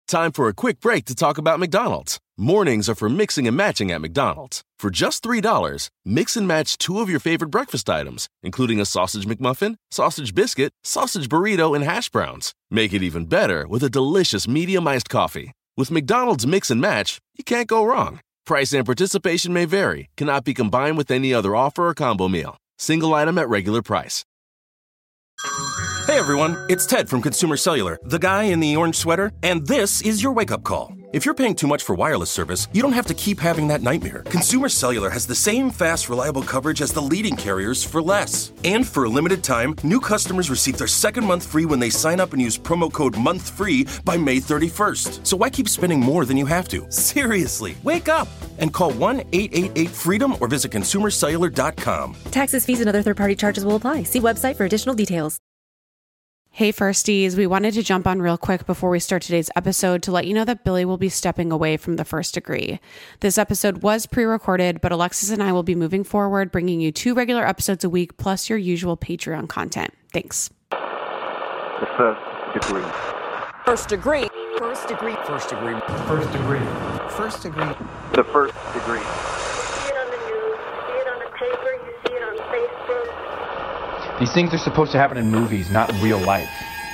Time for a quick break to talk about McDonald's. Mornings are for mixing and matching at McDonald's. For just $3, mix and match 2 of your favorite breakfast items, including a sausage McMuffin, sausage biscuit, sausage burrito, and hash browns. Make it even better with a delicious medium iced coffee. With McDonald's Mix and Match, you can't go wrong. Price and participation may vary. Cannot be combined with any other offer or combo meal. Single item at regular price. Hey everyone, it's Ted from Consumer Cellular, the guy in the orange sweater, and this is your wake-up call. If you're paying too much for wireless service, you don't have to keep having that nightmare. Consumer Cellular has the same fast, reliable coverage as the leading carriers for less. And for a limited time, new customers receive their second month free when they sign up and use promo code MONTHFREE by May 31st. So why keep spending more than you have to? Seriously, wake up and call 1-888-FREEDOM or visit consumercellular.com. Taxes, fees, and other third-party charges will apply. See website for additional details. Hey Firsties, we wanted to jump on real quick before we start today's episode to let you know that Billy will be stepping away from the First Degree. This episode was pre-recorded, but Alexis and I will be moving forward, bringing you 2 regular episodes a week, plus your usual Patreon content. Thanks. The First Degree. First Degree. First Degree. First Degree. First Degree. First Degree. The First Degree. You see it on the news, you see it on the paper, you see it on Facebook. These things are supposed to happen in movies, not in real life.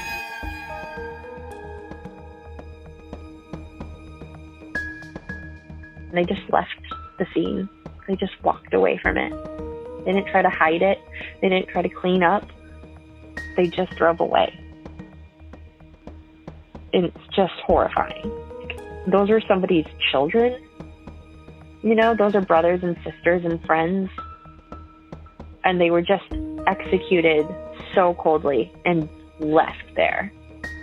They just left the scene. They just walked away from it. They didn't try to hide it. They didn't try to clean up. They just drove away. And it's just horrifying. Those are somebody's children. You know, those are brothers and sisters and friends. And they were just executed so coldly and left there.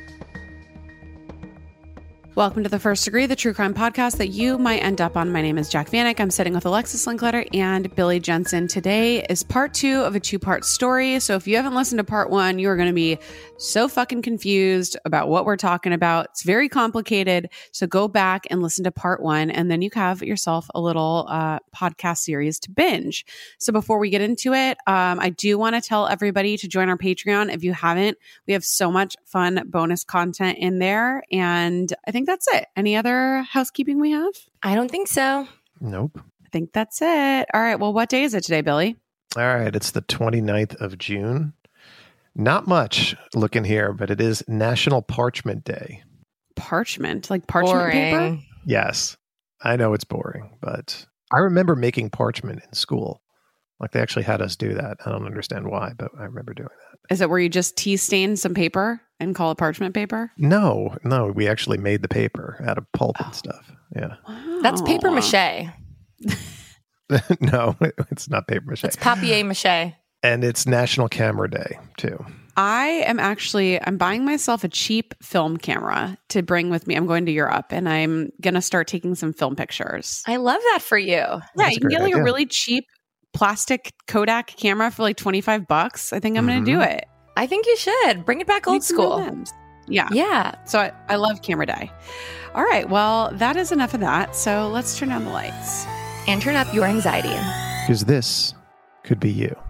Welcome to The First Degree, the true crime podcast that you might end up on. My name is Jack Vanek. I'm sitting with Alexis Linkletter and Billy Jensen. Today is part 2 of a 2-part story. So if you haven't listened to part 1, you are going to be so fucking confused about what we're talking about. It's very complicated. So go back and listen to part 1, and then you have yourself a little podcast series to binge. So before we get into it, I do want to tell everybody to join our Patreon. If you haven't, we have so much fun bonus content in there. And I think that's it. Any other housekeeping we have? I don't think so. Nope. I think that's it. All right. Well, what day is it today, Billy? All right. It's the 29th of June. Not much looking here, but it is National Parchment Day. Parchment? Like parchment paper? Yes. I know it's boring, but I remember making parchment in school. Like they actually had us do that. I don't understand why, but I remember doing that. Is it where you just tea stain some paper and call it parchment paper? No. We actually made the paper out of pulp and stuff. Yeah. Wow. That's paper mache. No, it's not paper mache. It's papier mache. And it's National Camera Day, too. I'm buying myself a cheap film camera to bring with me. I'm going to Europe and I'm going to start taking some film pictures. I love that for you. Yeah, you can get like a really cheap plastic Kodak camera for like $25. I think I'm going to do it. I think you should. Bring it back old school. Yeah. Yeah. So I love Camera Day. All right. Well, that is enough of that. So let's turn down the lights. And turn up your anxiety. Because this could be you.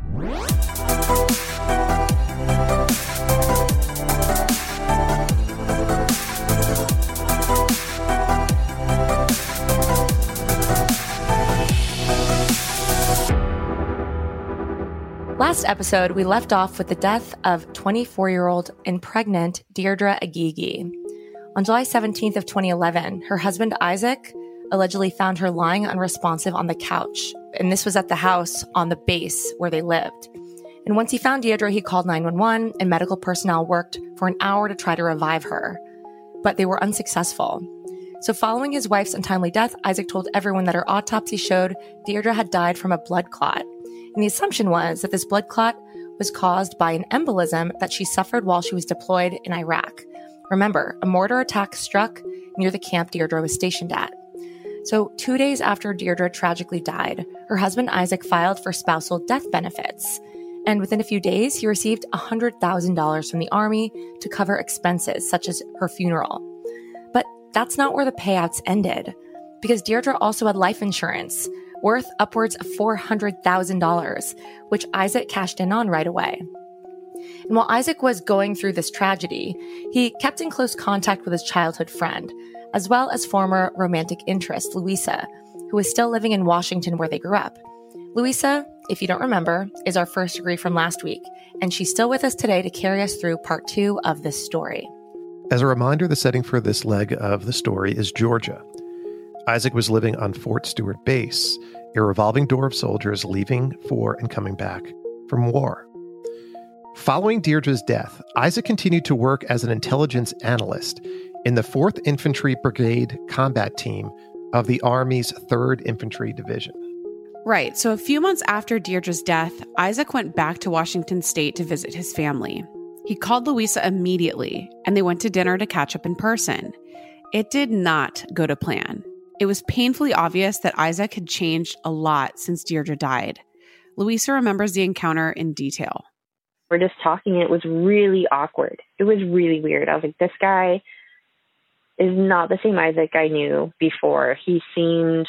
Last episode, we left off with the death of 24-year-old and pregnant Deirdre Agigi. On July 17th of 2011, her husband Isaac allegedly found her lying unresponsive on the couch, and this was at the house on the base where they lived. And once he found Deirdre, he called 911, and medical personnel worked for an hour to try to revive her, but they were unsuccessful. So following his wife's untimely death, Isaac told everyone that her autopsy showed Deirdre had died from a blood clot. And the assumption was that this blood clot was caused by an embolism that she suffered while she was deployed in Iraq. Remember, a mortar attack struck near the camp Deirdre was stationed at. So 2 days after Deirdre tragically died, her husband Isaac filed for spousal death benefits. And within a few days, he received $100,000 from the Army to cover expenses such as her funeral. But that's not where the payouts ended, because Deirdre also had life insurance worth upwards of $400,000, which Isaac cashed in on right away. And while Isaac was going through this tragedy, he kept in close contact with his childhood friend, as well as former romantic interest, Louisa, who was still living in Washington where they grew up. Louisa, if you don't remember, is our first degree from last week, and she's still with us today to carry us through part 2 of this story. As a reminder, the setting for this leg of the story is Georgia. Isaac was living on Fort Stewart Base, a revolving door of soldiers leaving for and coming back from war. Following Deirdre's death, Isaac continued to work as an intelligence analyst in the 4th Infantry Brigade combat team of the Army's 3rd Infantry Division. Right, so a few months after Deirdre's death, Isaac went back to Washington State to visit his family. He called Louisa immediately, and they went to dinner to catch up in person. It did not go to plan. It was painfully obvious that Isaac had changed a lot since Deirdre died. Louisa remembers the encounter in detail. We're just talking, and it was really awkward. It was really weird. I was like, this guy is not the same Isaac I knew before. He seemed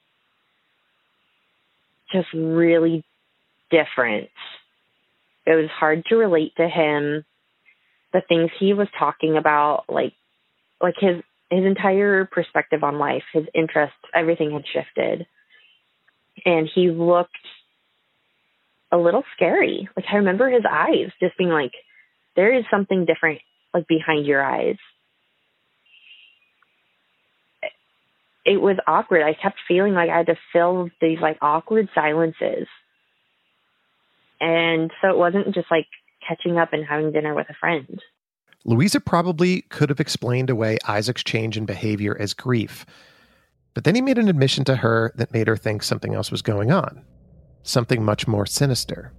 just really different. It was hard to relate to him. The things he was talking about, like his entire perspective on life, his interests, everything had shifted. And he looked a little scary. Like, I remember his eyes just being like, there is something different, like, behind your eyes. It was awkward. I kept feeling like I had to fill these, like, awkward silences. And so it wasn't just, like, catching up and having dinner with a friend. Louisa probably could have explained away Isaac's change in behavior as grief. But then he made an admission to her that made her think something else was going on. Something much more sinister.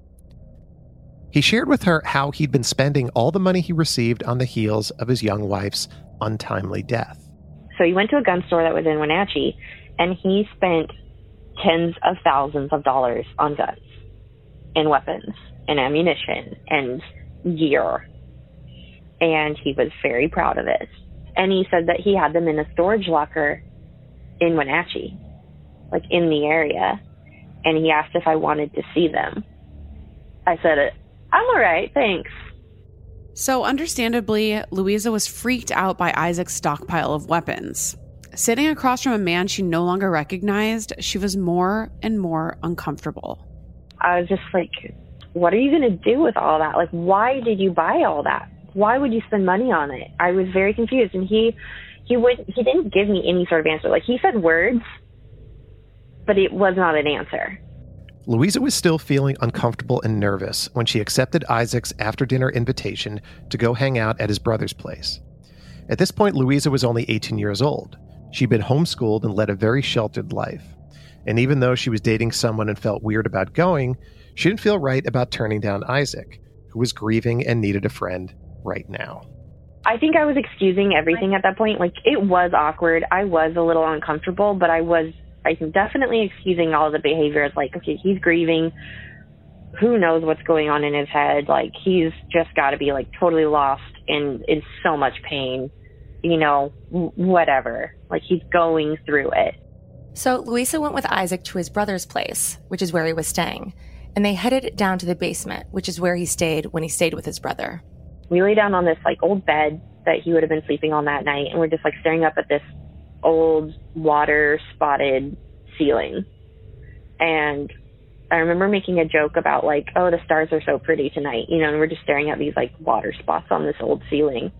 He shared with her how he'd been spending all the money he received on the heels of his young wife's untimely death. So he went to a gun store that was in Wenatchee, and he spent tens of thousands of dollars on guns and weapons and ammunition and gear. And he was very proud of it. And he said that he had them in a storage locker in Wenatchee, like in the area. And he asked if I wanted to see them. I said, I'm all right, thanks. So understandably, Louisa was freaked out by Isaac's stockpile of weapons. Sitting across from a man she no longer recognized, she was more and more uncomfortable. I was just like, what are you going to do with all that? Like, why did you buy all that? Why would you spend money on it? I was very confused. And he didn't give me any sort of answer. Like, he said words, but it was not an answer. Louisa was still feeling uncomfortable and nervous when she accepted Isaac's after-dinner invitation to go hang out at his brother's place. At this point, Louisa was only 18 years old. She'd been homeschooled and led a very sheltered life. And even though she was dating someone and felt weird about going, she didn't feel right about turning down Isaac, who was grieving and needed a friend right now. I think I was excusing everything at that point. Like, it was awkward. I was a little uncomfortable, but I can definitely excusing all the behaviors. Like, okay, he's grieving. Who knows what's going on in his head? Like, he's just got to be, like, totally lost and in so much pain, you know, whatever. Like, he's going through it. So Louisa went with Isaac to his brother's place, which is where he was staying, and they headed down to the basement, which is where he stayed when he stayed with his brother. We lay down on this, like, old bed that he would have been sleeping on that night, and we're just, like, staring up at this old water-spotted ceiling. And I remember making a joke about, like, oh, the stars are so pretty tonight, you know, and we're just staring at these, like, water spots on this old ceiling.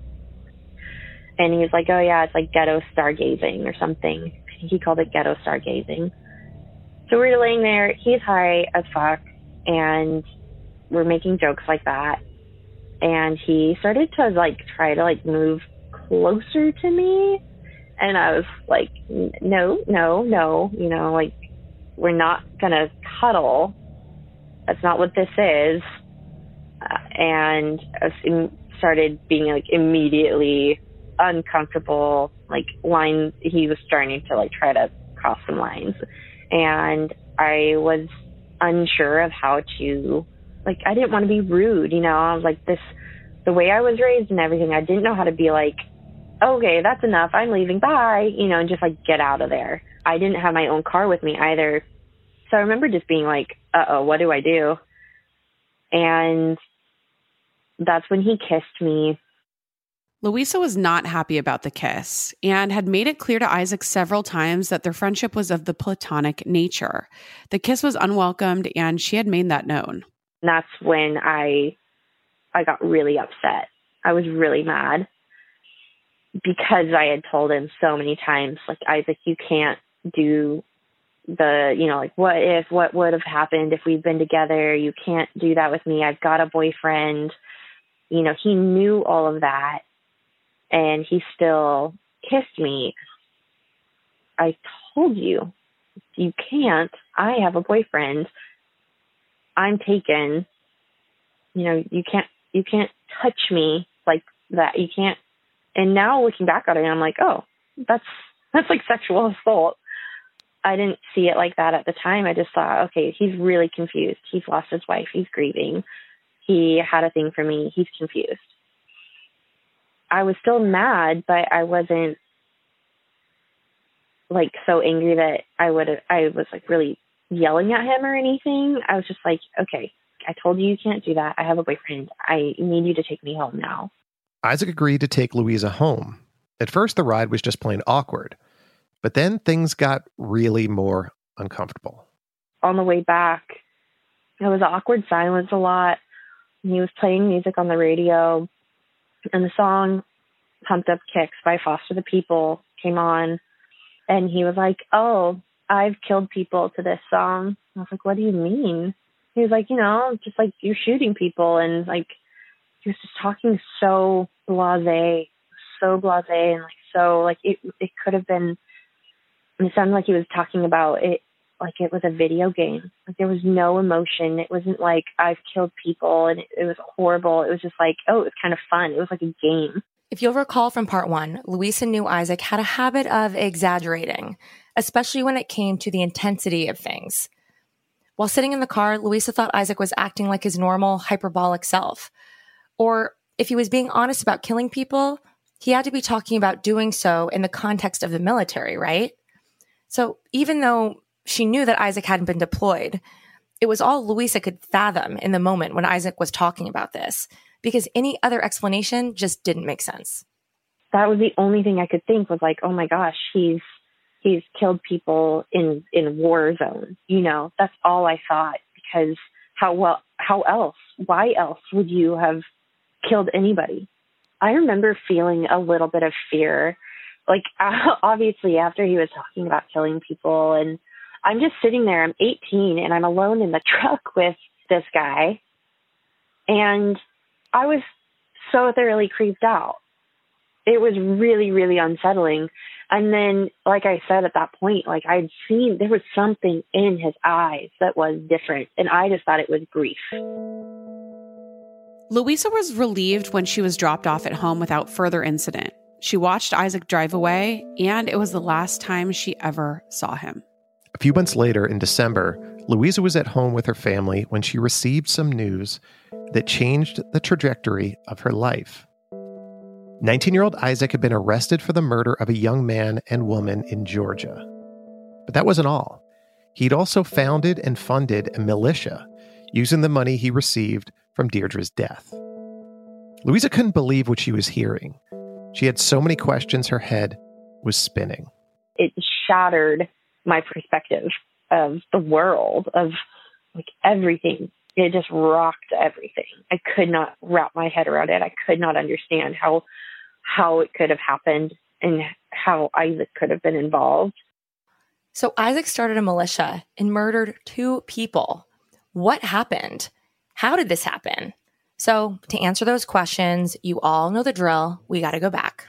And he was like, oh, yeah, it's like ghetto stargazing or something. He called it ghetto stargazing. So we're laying there. He's high as fuck, and we're making jokes like that. And he started to, like, try to, like, move closer to me. And I was like, no, you know, like, we're not going to cuddle. That's not what this is. And I started being, like, immediately uncomfortable, like, lines. He was starting to, like, try to cross some lines. And I was unsure of how to, like, I didn't want to be rude, you know. I was like, the way I was raised and everything, I didn't know how to be like, okay, that's enough, I'm leaving, bye, you know, and just, like, get out of there. I didn't have my own car with me either. So I remember just being like, uh-oh, what do I do? And that's when he kissed me. Louisa was not happy about the kiss and had made it clear to Isaac several times that their friendship was of the platonic nature. The kiss was unwelcomed, and she had made that known. And that's when I got really upset. I was really mad because I had told him so many times, like, Isaac, you can't do the, like, what would have happened if we'd been together? You can't do that with me. I've got a boyfriend. He knew all of that. And he still kissed me. I told you, you can't. I have a boyfriend. I'm taken. You can't touch me like that. You can't. And now looking back at it, I'm like, oh, that's like sexual assault. I didn't see it like that at the time. I just thought, okay, he's really confused. He's lost his wife. He's grieving. He had a thing for me. He's confused. I was still mad, but I wasn't like so angry that I was like really yelling at him or anything. I was just like, okay, I told you can't do that. I have a boyfriend. I need you to take me home now. Isaac agreed to take Louisa home. At first, the ride was just plain awkward, but then things got really more uncomfortable. On the way back, there was awkward silence a lot. He was playing music on the radio. And the song Pumped Up Kicks by Foster the People came on. And he was like, oh, I've killed people to this song. I was like, what do you mean? He was like, just like you're shooting people. And like, he was just talking so blasé, and like, so like it could have been, it sounded like he was talking about it like it was a video game. Like there was no emotion. It wasn't like I've killed people and it was horrible. It was just like, oh, it was kind of fun. It was like a game. If you'll recall from part 1, Louisa knew Isaac had a habit of exaggerating, especially when it came to the intensity of things. While sitting in the car, Louisa thought Isaac was acting like his normal, hyperbolic self. Or if he was being honest about killing people, he had to be talking about doing so in the context of the military, right? So even though she knew that Isaac hadn't been deployed, it was all Louisa could fathom in the moment when Isaac was talking about this, because any other explanation just didn't make sense. That was the only thing I could think was like, oh my gosh, he's killed people in war zones. That's all I thought, because how else? Why else would you have killed anybody? I remember feeling a little bit of fear. Like, obviously, after he was talking about killing people, and I'm just sitting there, I'm 18, and I'm alone in the truck with this guy, and I was so thoroughly creeped out. It was really, really unsettling. And then, like I said at that point, like I'd seen, there was something in his eyes that was different, and I just thought it was grief. Louisa was relieved when she was dropped off at home without further incident. She watched Isaac drive away, and it was the last time she ever saw him. A few months later, in December, Louisa was at home with her family when she received some news that changed the trajectory of her life. 19-year-old Isaac had been arrested for the murder of a young man and woman in Georgia. But that wasn't all. He'd also founded and funded a militia using the money he received from Deirdre's death. Louisa couldn't believe what she was hearing. She had so many questions, her head was spinning. It shattered my perspective of the world, of like everything. It just rocked everything. I could not wrap my head around it. I could not understand how it could have happened and how Isaac could have been involved. So Isaac started a militia and murdered 2 people. What happened? How did this happen? So to answer those questions, you all know the drill. We got to go back.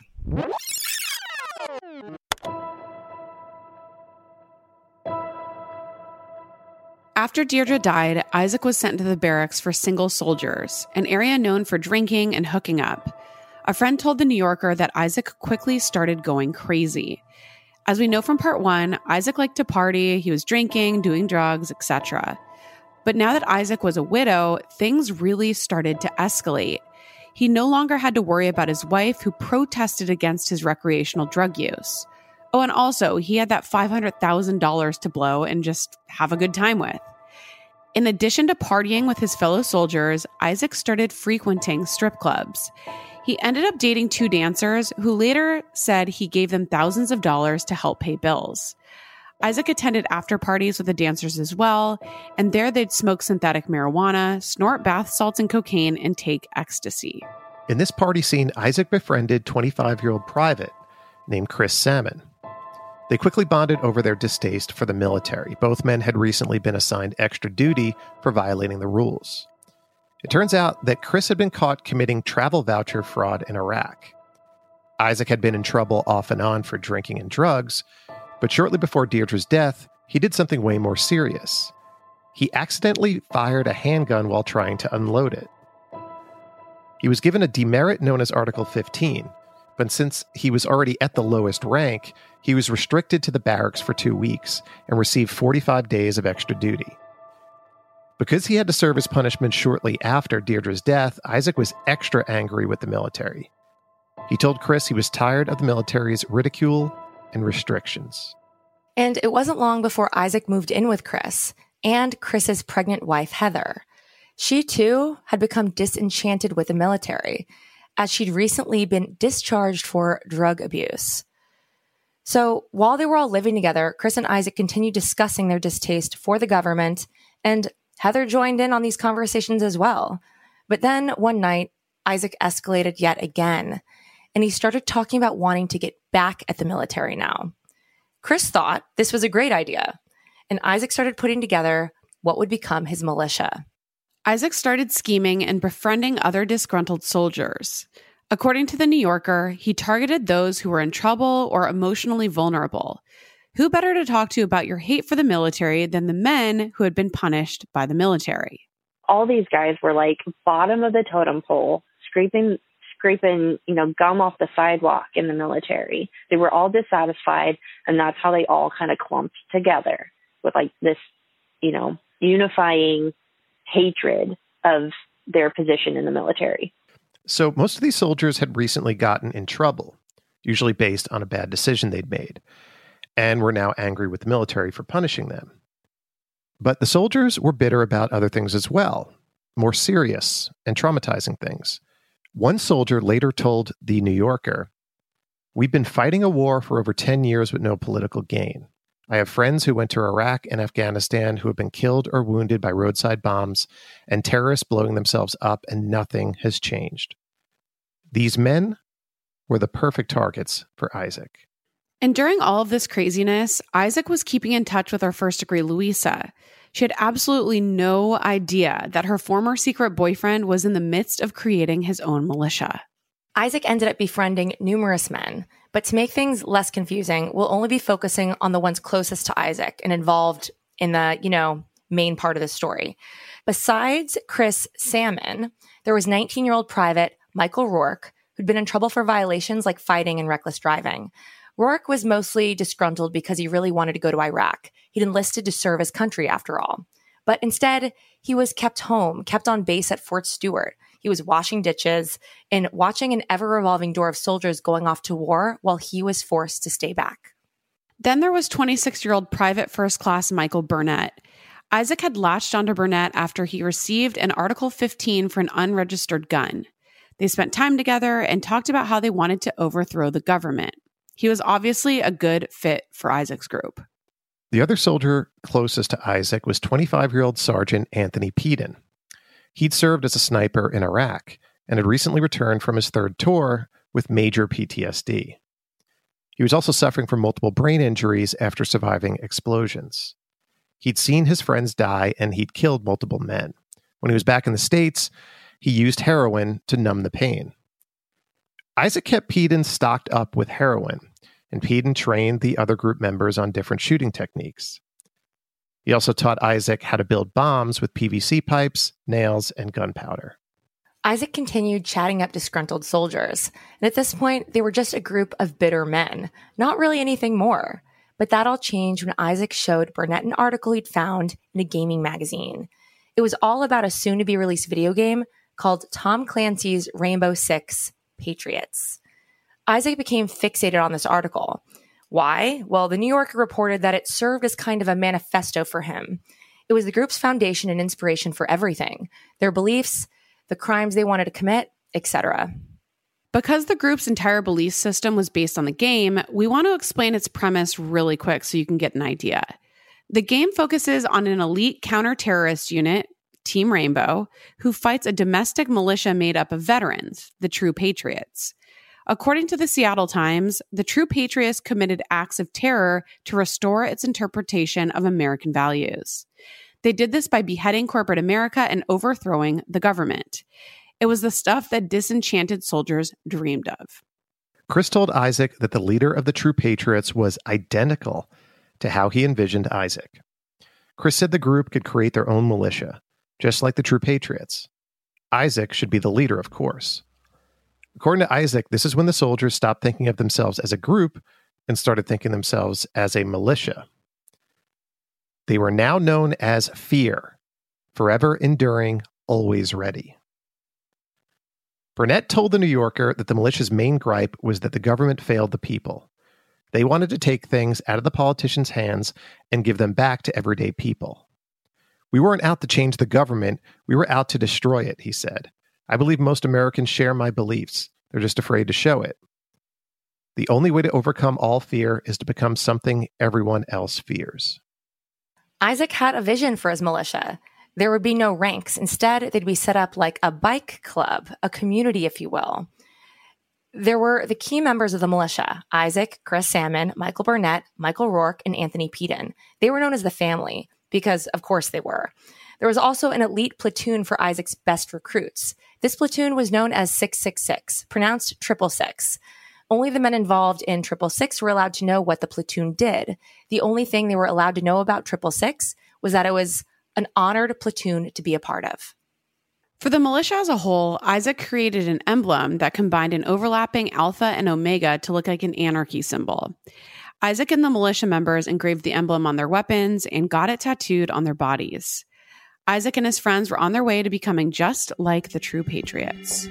After Deirdre died, Isaac was sent to the barracks for single soldiers, an area known for drinking and hooking up. A friend told The New Yorker that Isaac quickly started going crazy. As we know from part 1, Isaac liked to party, he was drinking, doing drugs, etc. But now that Isaac was a widow, things really started to escalate. He no longer had to worry about his wife, who protested against his recreational drug use. Oh, and also, he had that $500,000 to blow and just have a good time with. In addition to partying with his fellow soldiers, Isaac started frequenting strip clubs. He ended up dating 2 dancers who later said he gave them thousands of dollars to help pay bills. Isaac attended after parties with the dancers as well, and there they'd smoke synthetic marijuana, snort bath salts and cocaine, and take ecstasy. In this party scene, Isaac befriended 25-year-old private named Chris Salmon. They quickly bonded over their distaste for the military. Both men had recently been assigned extra duty for violating the rules. It turns out that Chris had been caught committing travel voucher fraud in Iraq. Isaac had been in trouble off and on for drinking and drugs, but shortly before Deirdre's death, he did something way more serious. He accidentally fired a handgun while trying to unload it. He was given a demerit known as Article 15, but since he was already at the lowest rank, he was restricted to the barracks for 2 weeks and received 45 days of extra duty. Because he had to serve his punishment shortly after Deirdre's death, Isaac was extra angry with the military. He told Chris he was tired of the military's ridicule and restrictions. And it wasn't long before Isaac moved in with Chris and Chris's pregnant wife, Heather. She, too, had become disenchanted with the military, as she'd recently been discharged for drug abuse. So while they were all living together, Chris and Isaac continued discussing their distaste for the government, and Heather joined in on these conversations as well. But then one night, Isaac escalated yet again, and he started talking about wanting to get back at the military now. Chris thought this was a great idea, and Isaac started putting together what would become his militia. Isaac started scheming and befriending other disgruntled soldiers. According to The New Yorker, he targeted those who were in trouble or emotionally vulnerable. Who better to talk to about your hate for the military than the men who had been punished by the military? All these guys were like bottom of the totem pole, scraping, gum off the sidewalk in the military. They were all dissatisfied, and that's how they all kind of clumped together with like this, unifying hatred of their position in the military. So most of these soldiers had recently gotten in trouble, usually based on a bad decision they'd made, and were now angry with the military for punishing them. But the soldiers were bitter about other things as well, more serious and traumatizing things. One soldier later told The New Yorker, "We've been fighting a war for over 10 years with no political gain. I have friends who went to Iraq and Afghanistan who have been killed or wounded by roadside bombs and terrorists blowing themselves up, and nothing has changed." These men were the perfect targets for Isaac. And during all of this craziness, Isaac was keeping in touch with our first degree Louisa. She had absolutely no idea that her former secret boyfriend was in the midst of creating his own militia. Isaac ended up befriending numerous men, but to make things less confusing, we'll only be focusing on the ones closest to Isaac and involved in the, main part of the story. Besides Chris Salmon, there was 19-year-old private Michael Rourke, who'd been in trouble for violations like fighting and reckless driving. Rourke was mostly disgruntled because he really wanted to go to Iraq. He'd enlisted to serve his country after all. But instead, he was kept home, kept on base at Fort Stewart. He was washing ditches and watching an ever-revolving door of soldiers going off to war while he was forced to stay back. Then there was 26-year-old Private First Class Michael Burnett. Isaac had latched onto Burnett after he received an Article 15 for an unregistered gun. They spent time together and talked about how they wanted to overthrow the government. He was obviously a good fit for Isaac's group. The other soldier closest to Isaac was 25-year-old Sergeant Anthony Peden. He'd served as a sniper in Iraq and had recently returned from his third tour with major PTSD. He was also suffering from multiple brain injuries after surviving explosions. He'd seen his friends die, and he'd killed multiple men. When he was back in the States, he used heroin to numb the pain. Isaac kept Peden stocked up with heroin, and Peden trained the other group members on different shooting techniques. He also taught Isaac how to build bombs with PVC pipes, nails, and gunpowder. Isaac continued chatting up disgruntled soldiers, and at this point, they were just a group of bitter men, not really anything more. But that all changed when Isaac showed Burnett an article he'd found in a gaming magazine. It was all about a soon-to-be-released video game called Tom Clancy's Rainbow Six Patriots. Isaac became fixated on this article. Why? Well, the New Yorker reported that it served as kind of a manifesto for him. It was the group's foundation and inspiration for everything, their beliefs, the crimes they wanted to commit, etc. Because the group's entire belief system was based on the game, we want to explain its premise really quick so you can get an idea. The game focuses on an elite counter-terrorist unit, Team Rainbow, who fights a domestic militia made up of veterans, the True Patriots. According to the Seattle Times, the True Patriots committed acts of terror to restore its interpretation of American values. They did this by beheading corporate America and overthrowing the government. It was the stuff that disenchanted soldiers dreamed of. Chris told Isaac that the leader of the True Patriots was identical to how he envisioned Isaac. Chris said the group could create their own militia, just like the True Patriots. Isaac should be the leader, of course. According to Isaac, this is when the soldiers stopped thinking of themselves as a group and started thinking themselves as a militia. They were now known as Fear, forever enduring, always ready. Burnett told The New Yorker that the militia's main gripe was that the government failed the people. They wanted to take things out of the politicians' hands and give them back to everyday people. We weren't out to change the government, we were out to destroy it, he said. I believe most Americans share my beliefs. They're just afraid to show it. The only way to overcome all fear is to become something everyone else fears. Isaac had a vision for his militia. There would be no ranks. Instead, they'd be set up like a bike club, a community, if you will. There were the key members of the militia: Isaac, Chris Salmon, Michael Burnett, Michael Rourke, and Anthony Peden. They were known as the family because, of course, they were. There was also an elite platoon for Isaac's best recruits. This platoon was known as 666, pronounced 666. Only the men involved in 666 were allowed to know what the platoon did. The only thing they were allowed to know about 666 was that it was an honored platoon to be a part of. For the militia as a whole, Isaac created an emblem that combined an overlapping alpha and omega to look like an anarchy symbol. Isaac and the militia members engraved the emblem on their weapons and got it tattooed on their bodies. Isaac and his friends were on their way to becoming just like the True Patriots.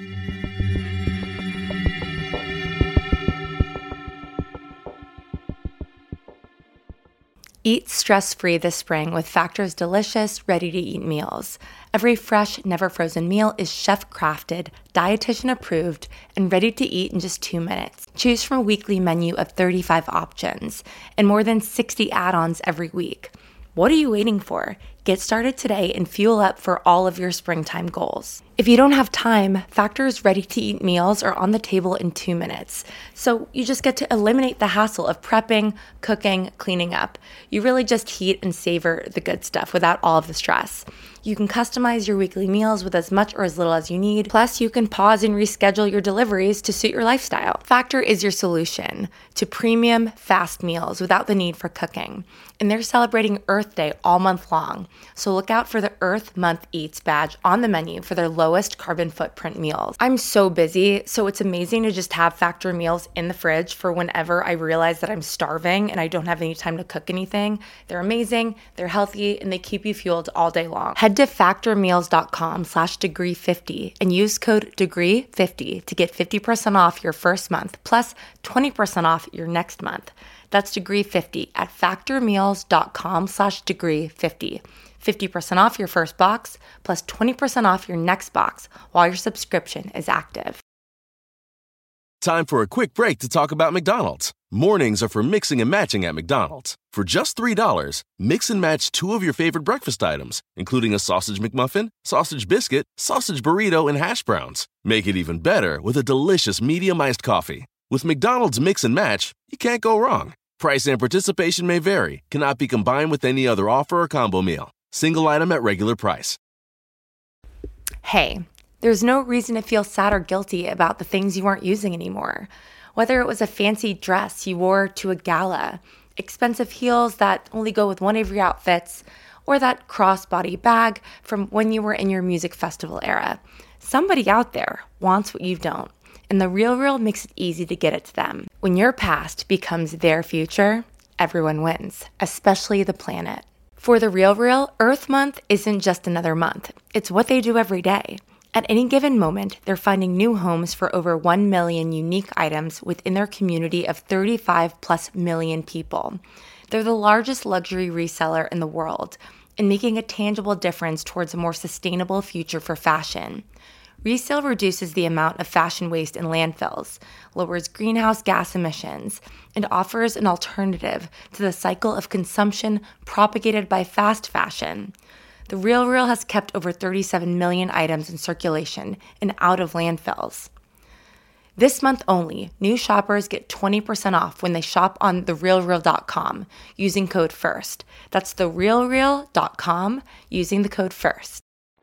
Eat stress-free this spring with Factor's delicious, ready-to-eat meals. Every fresh, never-frozen meal is chef-crafted, dietitian-approved, and ready to eat in just 2 minutes. Choose from a weekly menu of 35 options and more than 60 add-ons every week. What are you waiting for? Get started today and fuel up for all of your springtime goals. If you don't have time, Factor's ready-to-eat meals are on the table in 2 minutes. So you just get to eliminate the hassle of prepping, cooking, cleaning up. You really just heat and savor the good stuff without all of the stress. You can customize your weekly meals with as much or as little as you need. Plus, you can pause and reschedule your deliveries to suit your lifestyle. Factor is your solution to premium, fast meals without the need for cooking. And they're celebrating Earth Day all month long. So look out for the Earth Month Eats badge on the menu for their lowest carbon footprint meals. I'm so busy, so it's amazing to just have Factor meals in the fridge for whenever I realize that I'm starving and I don't have any time to cook anything. They're amazing, they're healthy, and they keep you fueled all day long. Head to factormeals.com/degree50 and use code degree50 to get 50% off your first month plus 20% off your next month. That's degree50 at factormeals.com/degree50. 50% off your first box plus 20% off your next box while your subscription is active. Time for a quick break to talk about McDonald's. Mornings are for mixing and matching at McDonald's. For just $3, mix and match 2 of your favorite breakfast items, including a sausage McMuffin, sausage biscuit, sausage burrito, and hash browns. Make it even better with a delicious medium iced coffee. With McDonald's Mix and Match, you can't go wrong. Price and participation may vary, cannot be combined with any other offer or combo meal. Single item at regular price. Hey, there's no reason to feel sad or guilty about the things you aren't using anymore. Whether it was a fancy dress you wore to a gala, expensive heels that only go with one of your outfits, or that crossbody bag from when you were in your music festival era. Somebody out there wants what you don't, and The RealReal makes it easy to get it to them. When your past becomes their future, everyone wins, especially the planet. For The RealReal, Earth Month isn't just another month. It's what they do every day. At any given moment, they're finding new homes for over 1 million unique items within their community of 35+ million people. They're the largest luxury reseller in the world, and making a tangible difference towards a more sustainable future for fashion. Resale reduces the amount of fashion waste in landfills, lowers greenhouse gas emissions, and offers an alternative to the cycle of consumption propagated by fast fashion. The RealReal has kept over 37 million items in circulation and out of landfills. This month only, new shoppers get 20% off when they shop on therealreal.com using code FIRST. That's therealreal.com using the code FIRST.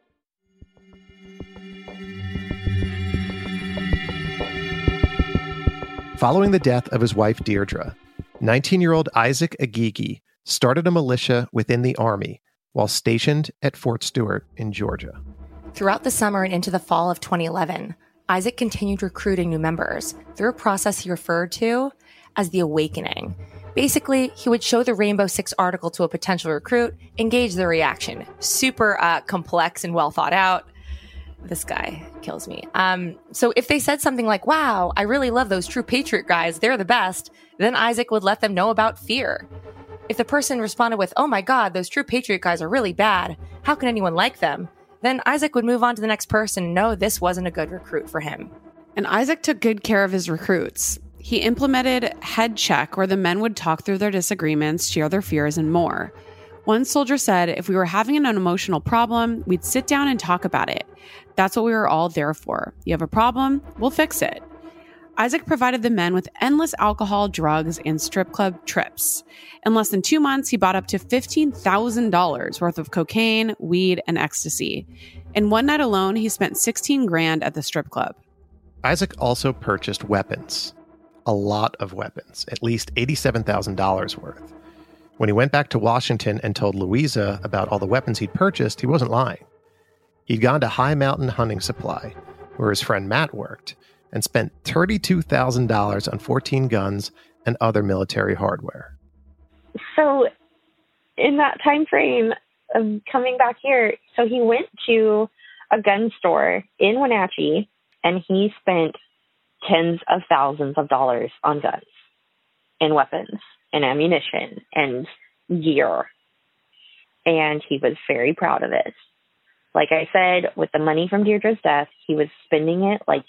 Following the death of his wife Deirdre, 19-year-old Isaac Agigi started a militia within the Army while stationed at Fort Stewart in Georgia. Throughout the summer and into the fall of 2011, Isaac continued recruiting new members through a process he referred to as the Awakening. Basically, he would show the Rainbow Six article to a potential recruit, engage their reaction. Super complex and well thought out. This guy kills me. So if they said something like, wow, I really love those True Patriot guys, they're the best, then Isaac would let them know about fear. If the person responded with, oh my God, those True Patriot guys are really bad, how can anyone like them? Then Isaac would move on to the next person and know this wasn't a good recruit for him. And Isaac took good care of his recruits. He implemented head check, where the men would talk through their disagreements, share their fears, and more. One soldier said, if we were having an emotional problem, we'd sit down and talk about it. That's what we were all there for. You have a problem, we'll fix it. Isaac provided the men with endless alcohol, drugs, and strip club trips. In less than 2 months, he bought up to $15,000 worth of cocaine, weed, and ecstasy. In one night alone, he spent $16,000 at the strip club. Isaac also purchased weapons. A lot of weapons, at least $87,000 worth. When he went back to Washington and told Louisa about all the weapons he'd purchased, he wasn't lying. He'd gone to High Mountain Hunting Supply, where his friend Matt worked, and spent $32,000 on 14 guns and other military hardware. So in that time frame of coming back here, so he went to a gun store in Wenatchee, and he spent tens of thousands of dollars on guns and weapons and ammunition and gear. And he was very proud of it. Like I said, with the money from Deirdre's death, he was spending it like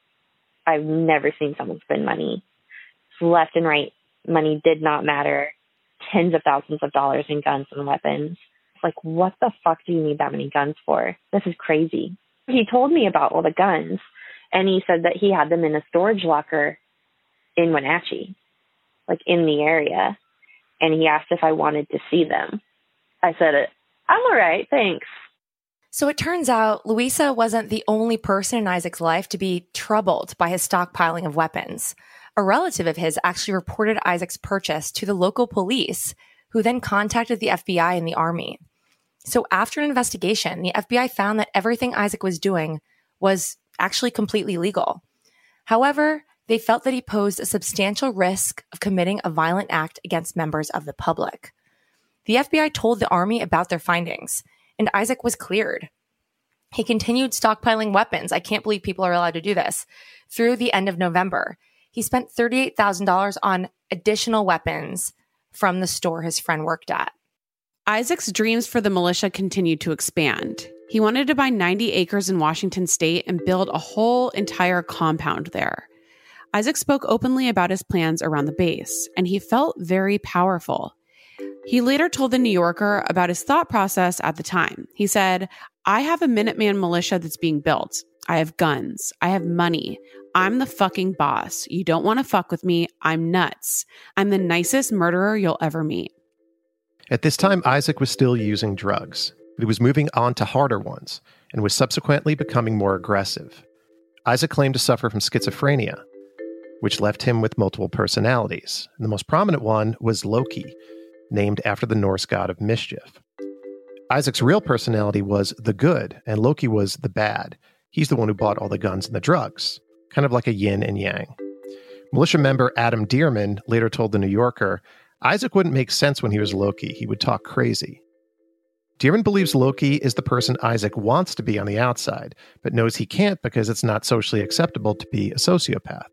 I've never seen someone spend money. Left and right, money did not matter. Tens of thousands of dollars in guns and weapons. It's like, what the fuck do you need that many guns for? This is crazy. He told me about all the guns, and he said that he had them in a storage locker in Wenatchee, like in the area. And he asked if I wanted to see them. I said, I'm all right, thanks. So it turns out Louisa wasn't the only person in Isaac's life to be troubled by his stockpiling of weapons. A relative of his actually reported Isaac's purchase to the local police, who then contacted the FBI and the Army. So after an investigation, the FBI found that everything Isaac was doing was actually completely legal. However, they felt that he posed a substantial risk of committing a violent act against members of the public. The FBI told the Army about their findings, and Isaac was cleared. He continued stockpiling weapons. I can't believe people are allowed to do this. Through the end of November, he spent $38,000 on additional weapons from the store his friend worked at. Isaac's dreams for the militia continued to expand. He wanted to buy 90 acres in Washington state and build a whole entire compound there. Isaac spoke openly about his plans around the base, and he felt very powerful. He later told The New Yorker about his thought process at the time. He said, I have a Minuteman militia that's being built. I have guns. I have money. I'm the fucking boss. You don't want to fuck with me. I'm nuts. I'm the nicest murderer you'll ever meet. At this time, Isaac was still using drugs, but he was moving on to harder ones and was subsequently becoming more aggressive. Isaac claimed to suffer from schizophrenia, which left him with multiple personalities. And the most prominent one was Loki, named after the Norse god of mischief. Isaac's real personality was the good, and Loki was the bad. He's the one who bought all the guns and the drugs, kind of like a yin and yang. Militia member Adam Dearman later told The New Yorker, Isaac wouldn't make sense when he was Loki. He would talk crazy. Dearman believes Loki is the person Isaac wants to be on the outside, but knows he can't because it's not socially acceptable to be a sociopath.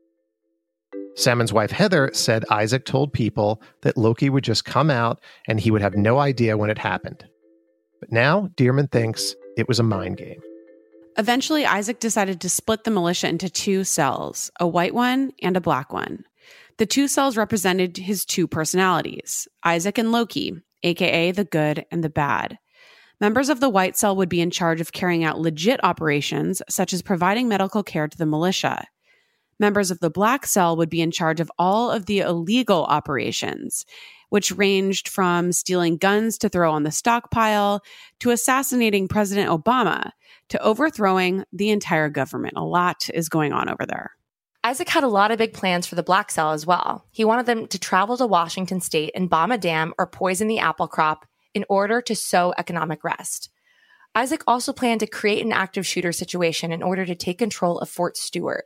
Salmon's wife Heather said Isaac told people that Loki would just come out and he would have no idea when it happened. But now Dearman thinks it was a mind game. Eventually, Isaac decided to split the militia into two cells, a white one and a black one. The two cells represented his two personalities, Isaac and Loki, aka the good and the bad. Members of the white cell would be in charge of carrying out legit operations, such as providing medical care to the militia. Members of the black cell would be in charge of all of the illegal operations, which ranged from stealing guns to throw on the stockpile, to assassinating President Obama, to overthrowing the entire government. A lot is going on over there. Isaac had a lot of big plans for the black cell as well. He wanted them to travel to Washington state and bomb a dam or poison the apple crop in order to sow economic rest. Isaac also planned to create an active shooter situation in order to take control of Fort Stewart.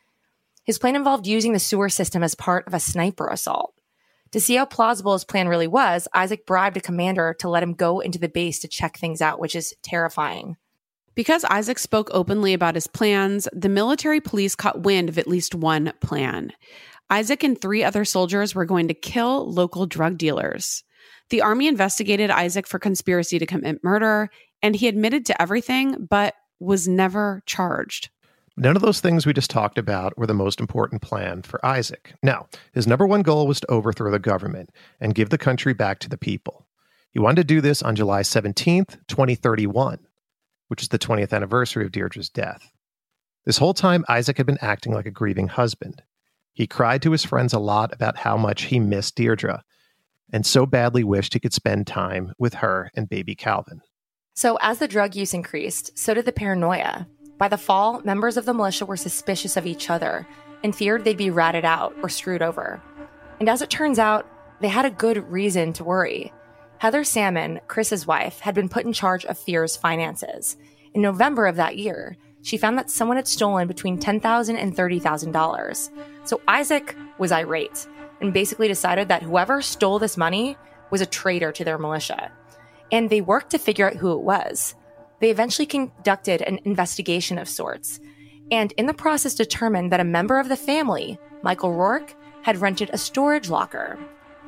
His plan involved using the sewer system as part of a sniper assault. To see how plausible his plan really was, Isaac bribed a commander to let him go into the base to check things out, which is terrifying. Because Isaac spoke openly about his plans, the military police caught wind of at least one plan. Isaac and 3 other soldiers were going to kill local drug dealers. The army investigated Isaac for conspiracy to commit murder, and he admitted to everything, but was never charged. None of those things we just talked about were the most important plan for Isaac. No, his number one goal was to overthrow the government and give the country back to the people. He wanted to do this on July 17th, 2031, which is the 20th anniversary of Deirdre's death. This whole time, Isaac had been acting like a grieving husband. He cried to his friends a lot about how much he missed Deirdre, and so badly wished he could spend time with her and baby Calvin. So as the drug use increased, so did the paranoia. By the fall, members of the militia were suspicious of each other and feared they'd be ratted out or screwed over. And as it turns out, they had a good reason to worry. Heather Salmon, Chris's wife, had been put in charge of Fear's finances. In November of that year, she found that someone had stolen between $10,000 and $30,000. So Isaac was irate and basically decided that whoever stole this money was a traitor to their militia. And they worked to figure out who it was. They eventually conducted an investigation of sorts, and in the process determined that a member of the family, Michael Rourke, had rented a storage locker.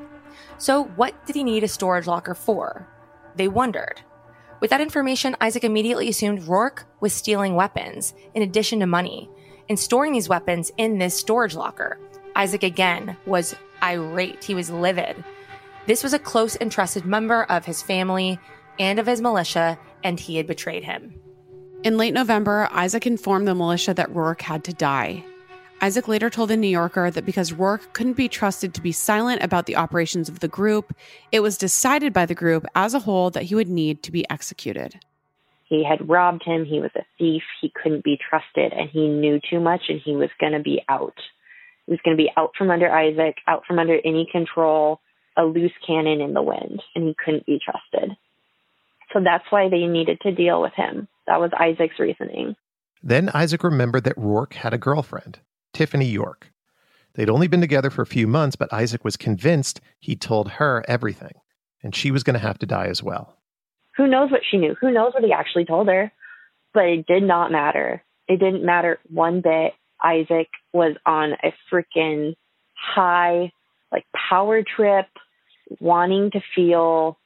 So what did he need a storage locker for? They wondered. With that information, Isaac immediately assumed Rourke was stealing weapons in addition to money and storing these weapons in this storage locker. Isaac again was irate. He was livid. This was a close and trusted member of his family and of his militia, and he had betrayed him. In late November, Isaac informed the militia that Rourke had to die. Isaac later told the New Yorker that because Rourke couldn't be trusted to be silent about the operations of the group, it was decided by the group as a whole that he would need to be executed. He had robbed him. He was a thief. He couldn't be trusted, and he knew too much, and he was going to be out. He was going to be out from under Isaac, out from under any control, a loose cannon in the wind, and he couldn't be trusted. So that's why they needed to deal with him. That was Isaac's reasoning. Then Isaac remembered that Rourke had a girlfriend, Tiffany York. They'd only been together for a few months, but Isaac was convinced he'd told her everything, and she was going to have to die as well. Who knows what she knew? Who knows what he actually told her? But it did not matter. It didn't matter one bit. Isaac was on a freaking high, power trip, wanting to feel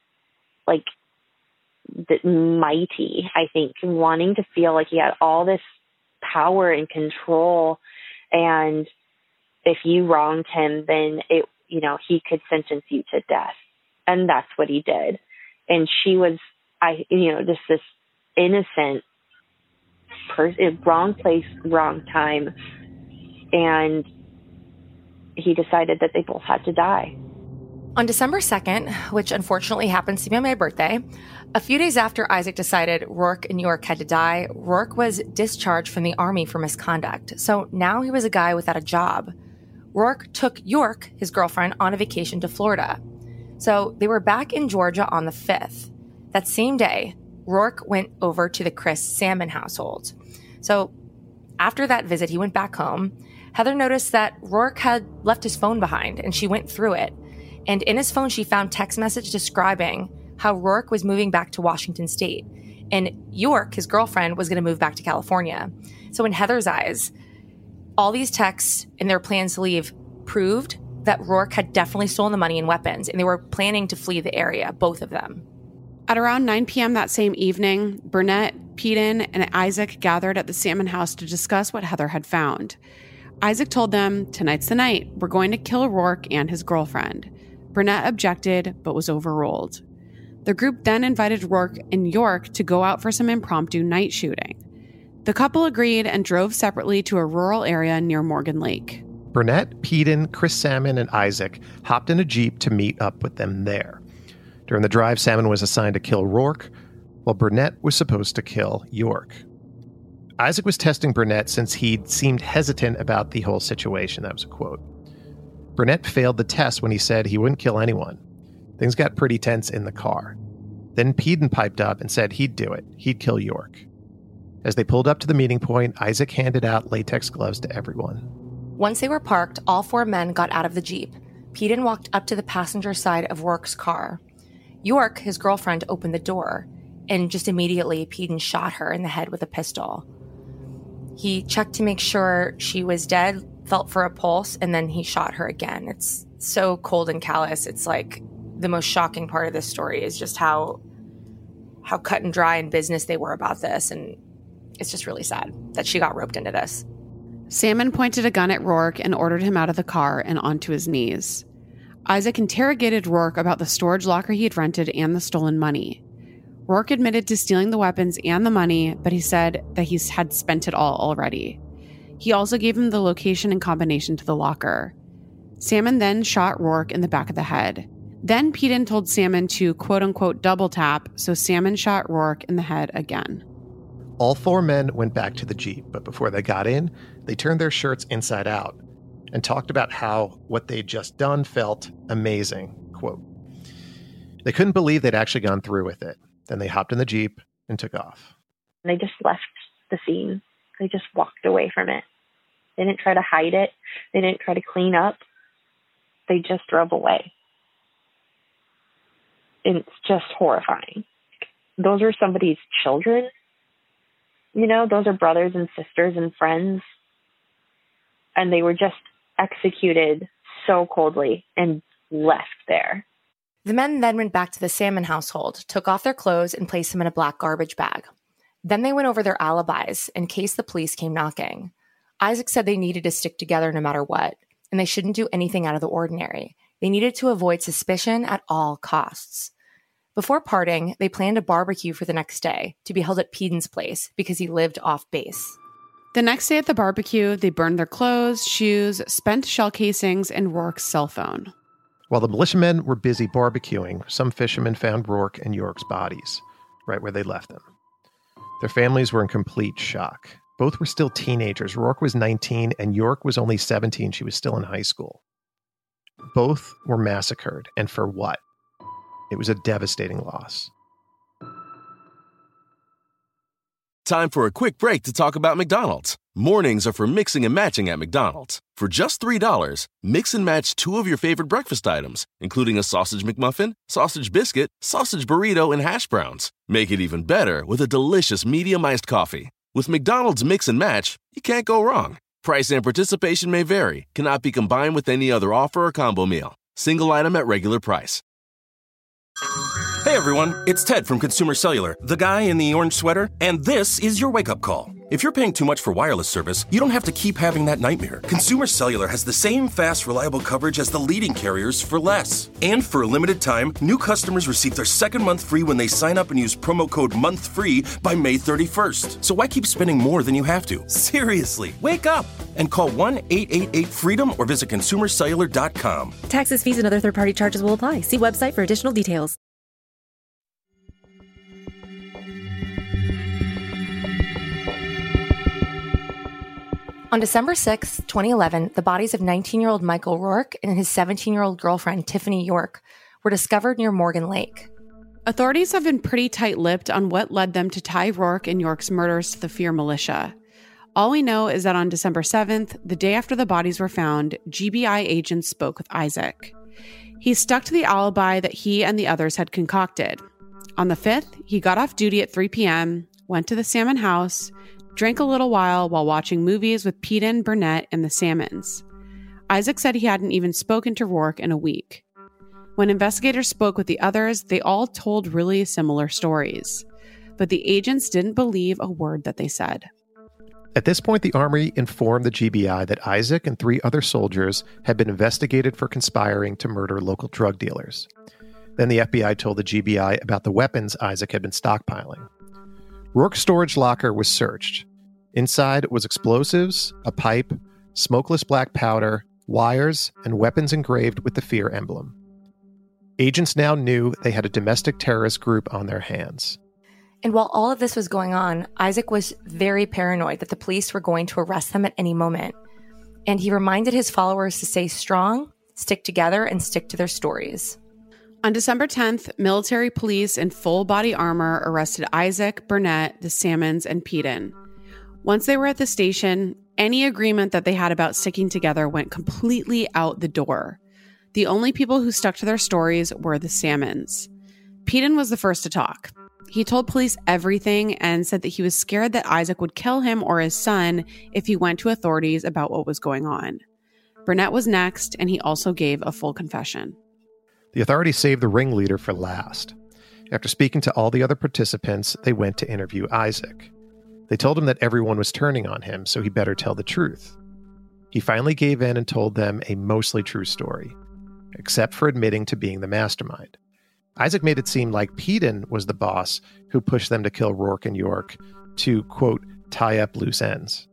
mighty, I think, wanting to feel like he had all this power and control, and if you wronged him, then he could sentence you to death. And that's what he did. And she was, just this innocent person, wrong place, wrong time. And he decided that they both had to die. On December 2nd, which unfortunately happens to be on my birthday, a few days after Isaac decided Rourke and York had to die, Rourke was discharged from the army for misconduct. So now he was a guy without a job. Rourke took York, his girlfriend, on a vacation to Florida. So they were back in Georgia on the 5th. That same day, Rourke went over to the Chris Salmon household. So after that visit, he went back home. Heather noticed that Rourke had left his phone behind, and she went through it. And in his phone, she found text message describing how Rourke was moving back to Washington state. And York, his girlfriend, was going to move back to California. So in Heather's eyes, all these texts and their plans to leave proved that Rourke had definitely stolen the money and weapons, and they were planning to flee the area, both of them. At around 9 p.m. that same evening, Burnett, Peden, and Isaac gathered at the Salmon House to discuss what Heather had found. Isaac told them, "Tonight's the night. We're going to kill Rourke and his girlfriend." Burnett objected, but was overruled. The group then invited Rourke and York to go out for some impromptu night shooting. The couple agreed and drove separately to a rural area near Morgan Lake. Burnett, Peden, Chris Salmon, and Isaac hopped in a Jeep to meet up with them there. During the drive, Salmon was assigned to kill Rourke, while Burnett was supposed to kill York. Isaac was testing Burnett since he'd seemed hesitant about the whole situation. That was a quote. Burnett failed the test when he said he wouldn't kill anyone. Things got pretty tense in the car. Then Peden piped up and said he'd do it. He'd kill York. As they pulled up to the meeting point, Isaac handed out latex gloves to everyone. Once they were parked, all four men got out of the Jeep. Peden walked up to the passenger side of Rourke's car. York, his girlfriend, opened the door, and just immediately Peden shot her in the head with a pistol. He checked to make sure she was dead, felt for a pulse, and then he shot her again. It's so cold and callous. It's like the most shocking part of this story is just how cut and dry in business they were about this, and it's just really sad that she got roped into this. Salmon pointed a gun at Rourke and ordered him out of the car and onto his knees. Isaac interrogated Rourke about the storage locker he had rented and the stolen money. Rourke admitted to stealing the weapons and the money, but he said that he had spent it all already. He also gave him the location and combination to the locker. Salmon then shot Rourke in the back of the head. Then Peden told Salmon to quote-unquote double tap, so Salmon shot Rourke in the head again. All four men went back to the Jeep, but before they got in, they turned their shirts inside out and talked about how what they'd just done felt amazing. Quote, they couldn't believe they'd actually gone through with it. Then they hopped in the Jeep and took off. They just left the scene. They just walked away from it. They didn't try to hide it. They didn't try to clean up. They just drove away. It's just horrifying. Those are somebody's children. You know, those are brothers and sisters and friends. And they were just executed so coldly and left there. The men then went back to the Salmon household, took off their clothes, and placed them in a black garbage bag. Then they went over their alibis in case the police came knocking. Isaac said they needed to stick together no matter what, and they shouldn't do anything out of the ordinary. They needed to avoid suspicion at all costs. Before parting, they planned a barbecue for the next day to be held at Peden's place because he lived off base. The next day at the barbecue, they burned their clothes, shoes, spent shell casings, and Rourke's cell phone. While the militiamen were busy barbecuing, some fishermen found Rourke and York's bodies, right where they left them. Their families were in complete shock. Both were still teenagers. Rourke was 19 and York was only 17. She was still in high school. Both were massacred. And for what? It was a devastating loss. Time for a quick break to talk about McDonald's. Mornings are for mixing and matching at McDonald's. For just $3, mix and match two of your favorite breakfast items, including a sausage McMuffin, sausage biscuit, sausage burrito, and hash browns. Make it even better with a delicious medium iced coffee. With McDonald's Mix and Match, you can't go wrong. Price and participation may vary, cannot be combined with any other offer or combo meal. Single item at regular price. Hey everyone, it's Ted from Consumer Cellular, the guy in the orange sweater, and this is your wake-up call. If you're paying too much for wireless service, you don't have to keep having that nightmare. Consumer Cellular has the same fast, reliable coverage as the leading carriers for less. And for a limited time, new customers receive their second month free when they sign up and use promo code MONTHFREE by May 31st. So why keep spending more than you have to? Seriously, wake up and call 1-888-FREEDOM or visit consumercellular.com. Taxes, fees, and other third-party charges will apply. See website for additional details. On December 6, 2011, the bodies of 19-year-old Michael Rourke and his 17-year-old girlfriend, Tiffany York, were discovered near Morgan Lake. Authorities have been pretty tight-lipped on what led them to tie Rourke and York's murders to the Fear militia. All we know is that on December 7th, the day after the bodies were found, GBI agents spoke with Isaac. He stuck to the alibi that he and the others had concocted. On the 5th, he got off duty at 3 p.m., went to the Salmon house, drank a little while watching movies with Peden, Burnett, and the Salmons. Isaac said he hadn't even spoken to Rourke in a week. When investigators spoke with the others, they all told really similar stories. But the agents didn't believe a word that they said. At this point, the Army informed the GBI that Isaac and 3 other soldiers had been investigated for conspiring to murder local drug dealers. Then the FBI told the GBI about the weapons Isaac had been stockpiling. Rourke's storage locker was searched. Inside was explosives, a pipe, smokeless black powder, wires, and weapons engraved with the fear emblem. Agents now knew they had a domestic terrorist group on their hands. And while all of this was going on, Isaac was very paranoid that the police were going to arrest them at any moment. And he reminded his followers to stay strong, stick together, and stick to their stories. On December 10th, military police in full body armor arrested Isaac, Burnett, the Salmons, and Peden. Once they were at the station, any agreement that they had about sticking together went completely out the door. The only people who stuck to their stories were the Salmons. Peden was the first to talk. He told police everything and said that he was scared that Isaac would kill him or his son if he went to authorities about what was going on. Burnett was next, and he also gave a full confession. The authorities saved the ringleader for last. After speaking to all the other participants, they went to interview Isaac. They told him that everyone was turning on him, so he better tell the truth. He finally gave in and told them a mostly true story, except for admitting to being the mastermind. Isaac made it seem like Peden was the boss who pushed them to kill Rourke and York to, quote, tie up loose ends.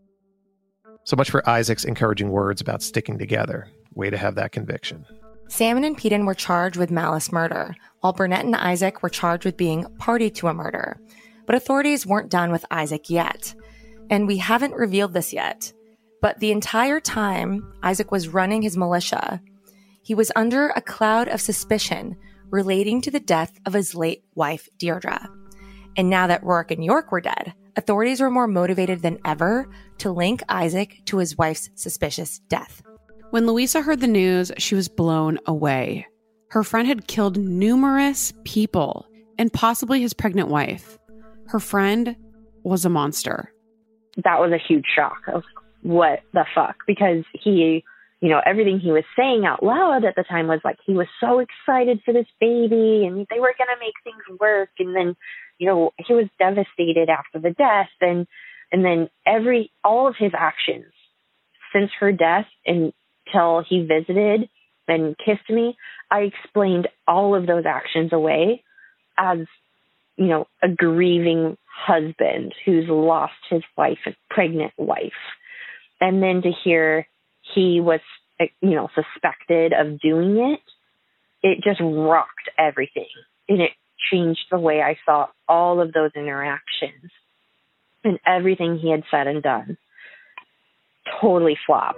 So much for Isaac's encouraging words about sticking together. Way to have that conviction. Salmon and Peden were charged with malice murder, while Burnett and Isaac were charged with being party to a murder. But authorities weren't done with Isaac yet. And we haven't revealed this yet. But the entire time Isaac was running his militia, he was under a cloud of suspicion relating to the death of his late wife, Deirdre. And now that Rourke and York were dead, authorities were more motivated than ever to link Isaac to his wife's suspicious death. When Louisa heard the news, she was blown away. Her friend had killed numerous people and possibly his pregnant wife. Her friend was a monster. That was a huge shock. I was like, what the fuck? Because he, everything he was saying out loud at the time was like he was so excited for this baby and they were going to make things work. And then, he was devastated after the death. And then all of his actions since her death until he visited and kissed me, I explained all of those actions away as, a grieving husband who's lost his wife, a pregnant wife. And then to hear he was, suspected of doing it just rocked everything. And it changed the way I saw all of those interactions and everything he had said and done. Totally flopped.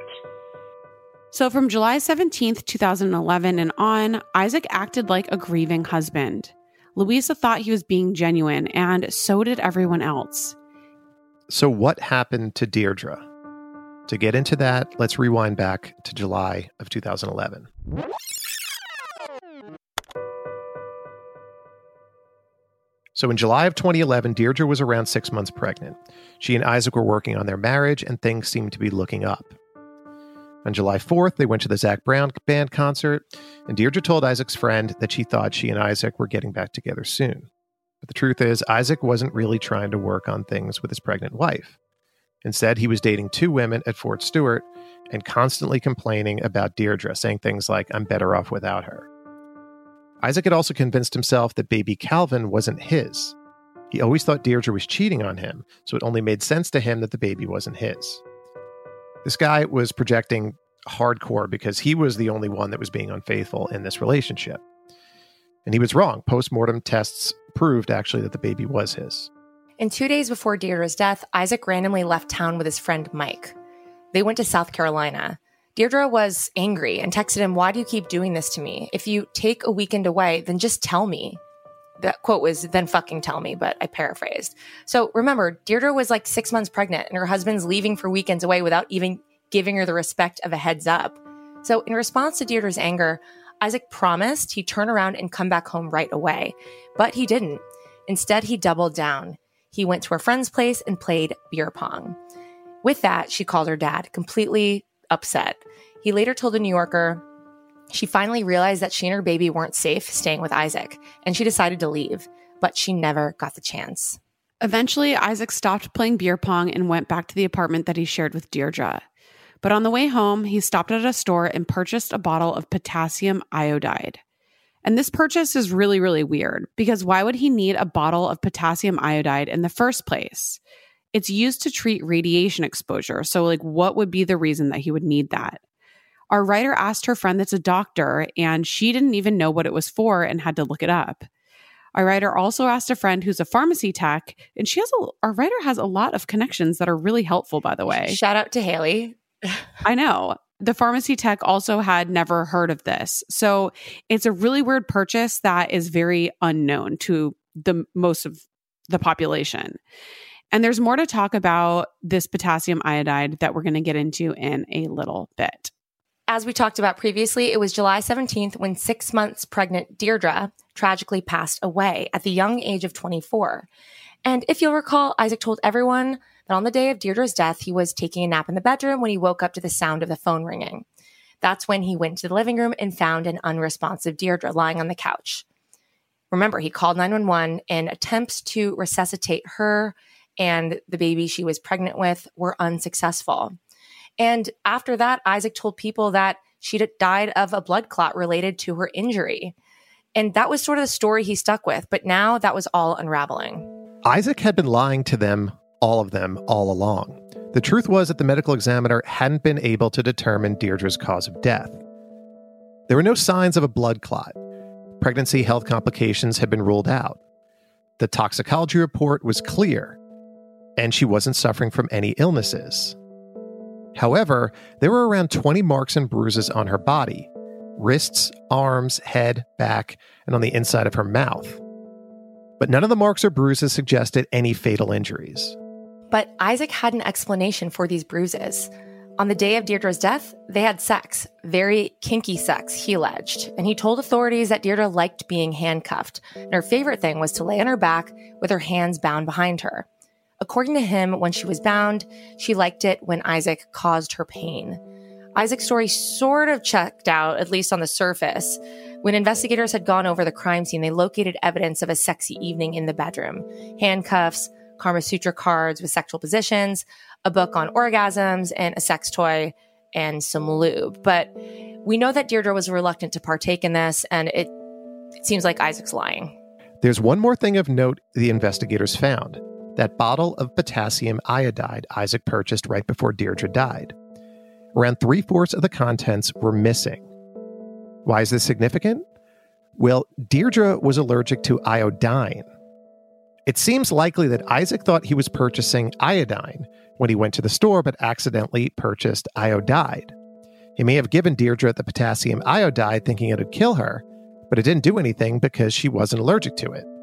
So from July 17th, 2011 and on, Isaac acted like a grieving husband. Louisa thought he was being genuine, and so did everyone else. So what happened to Deirdre? To get into that, let's rewind back to July of 2011. So in July of 2011, Deirdre was around 6 months pregnant. She and Isaac were working on their marriage, and things seemed to be looking up. On July 4th, they went to the Zac Brown Band concert, and Deirdre told Isaac's friend that she thought she and Isaac were getting back together soon. But the truth is, Isaac wasn't really trying to work on things with his pregnant wife. Instead, he was dating 2 women at Fort Stewart and constantly complaining about Deirdre, saying things like, "I'm better off without her." Isaac had also convinced himself that baby Calvin wasn't his. He always thought Deirdre was cheating on him, so it only made sense to him that the baby wasn't his. This guy was projecting hardcore because he was the only one that was being unfaithful in this relationship. And he was wrong. Post-mortem tests proved actually that the baby was his. And 2 days before Deirdre's death, Isaac randomly left town with his friend Mike. They went to South Carolina. Deirdre was angry and texted him, "Why do you keep doing this to me? If you take a weekend away, then just tell me." That quote was, "Then fucking tell me," but I paraphrased. So remember, Deirdre was like 6 months pregnant and her husband's leaving for weekends away without even giving her the respect of a heads up. So in response to Deirdre's anger, Isaac promised he'd turn around and come back home right away. But he didn't. Instead, he doubled down. He went to her friend's place and played beer pong. With that, she called her dad, completely upset. He later told the New Yorker, She finally realized that she and her baby weren't safe staying with Isaac, and she decided to leave, but she never got the chance. Eventually, Isaac stopped playing beer pong and went back to the apartment that he shared with Deirdre. But on the way home, he stopped at a store and purchased a bottle of potassium iodide. And this purchase is really, really weird, because why would he need a bottle of potassium iodide in the first place? It's used to treat radiation exposure. So, what would be the reason that he would need that? Our writer asked her friend that's a doctor, and she didn't even know what it was for and had to look it up. Our writer also asked a friend who's a pharmacy tech, and our writer has a lot of connections that are really helpful, by the way. Shout out to Haley. I know. The pharmacy tech also had never heard of this. So it's a really weird purchase that is very unknown to the most of the population. And there's more to talk about this potassium iodide that we're going to get into in a little bit. As we talked about previously, it was July 17th when 6 months pregnant Deirdre tragically passed away at the young age of 24. And if you'll recall, Isaac told everyone that on the day of Deirdre's death, he was taking a nap in the bedroom when he woke up to the sound of the phone ringing. That's when he went to the living room and found an unresponsive Deirdre lying on the couch. Remember, he called 911 and attempts to resuscitate her and the baby she was pregnant with were unsuccessful. And after that, Isaac told people that she'd died of a blood clot related to her injury. And that was sort of the story he stuck with. But now that was all unraveling. Isaac had been lying to them, all of them, all along. The truth was that the medical examiner hadn't been able to determine Deirdre's cause of death. There were no signs of a blood clot. Pregnancy health complications had been ruled out. The toxicology report was clear, and she wasn't suffering from any illnesses. However, there were around 20 marks and bruises on her body, wrists, arms, head, back, and on the inside of her mouth. But none of the marks or bruises suggested any fatal injuries. But Isaac had an explanation for these bruises. On the day of Deirdre's death, they had sex, very kinky sex, he alleged. And he told authorities that Deirdre liked being handcuffed, and her favorite thing was to lay on her back with her hands bound behind her. According to him, when she was bound, she liked it when Isaac caused her pain. Isaac's story sort of checked out, at least on the surface. When investigators had gone over the crime scene, they located evidence of a sexy evening in the bedroom. Handcuffs, Kama Sutra cards with sexual positions, a book on orgasms, and a sex toy, and some lube. But we know that Deirdre was reluctant to partake in this, and it seems like Isaac's lying. There's one more thing of note the investigators found. That bottle of potassium iodide Isaac purchased right before Deirdre died. Around 3/4 of the contents were missing. Why is this significant? Well, Deirdre was allergic to iodine. It seems likely that Isaac thought he was purchasing iodine when he went to the store, but accidentally purchased iodide. He may have given Deirdre the potassium iodide thinking it would kill her, but it didn't do anything because she wasn't allergic to it.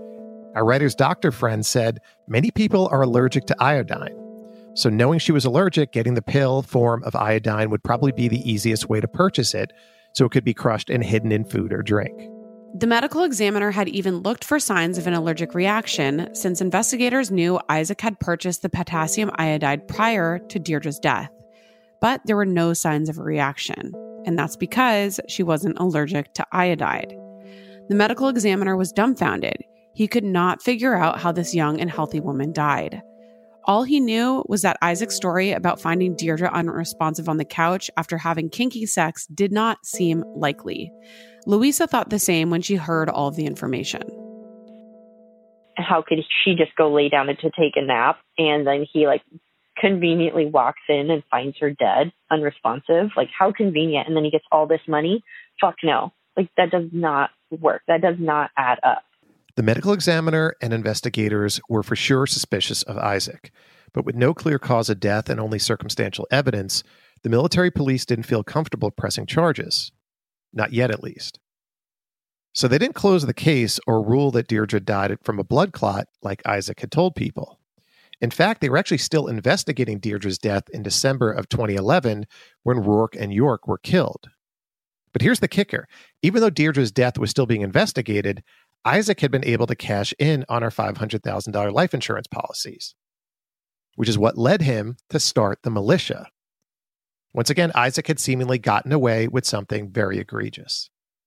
Our writer's doctor friend said many people are allergic to iodine. So knowing she was allergic, getting the pill form of iodine would probably be the easiest way to purchase it, so it could be crushed and hidden in food or drink. The medical examiner had even looked for signs of an allergic reaction, since investigators knew Isaac had purchased the potassium iodide prior to Deirdre's death. But there were no signs of a reaction, and that's because she wasn't allergic to iodide. The medical examiner was dumbfounded. He could not figure out how this young and healthy woman died. All he knew was that Isaac's story about finding Deirdre unresponsive on the couch after having kinky sex did not seem likely. Louisa thought the same when she heard all of the information. How could she just go lay down to take a nap, and then he conveniently walks in and finds her dead, unresponsive? How convenient. And then he gets all this money? Fuck no. That does not work. That does not add up. The medical examiner and investigators were for sure suspicious of Isaac, but with no clear cause of death and only circumstantial evidence, the military police didn't feel comfortable pressing charges. Not yet, at least. So they didn't close the case or rule that Deirdre died from a blood clot like Isaac had told people. In fact, they were actually still investigating Deirdre's death in December of 2011 when Rourke and York were killed. But here's the kicker. Even though Deirdre's death was still being investigated, Isaac had been able to cash in on our $500,000 life insurance policies, which is what led him to start the militia. Once again, Isaac had seemingly gotten away with something very egregious.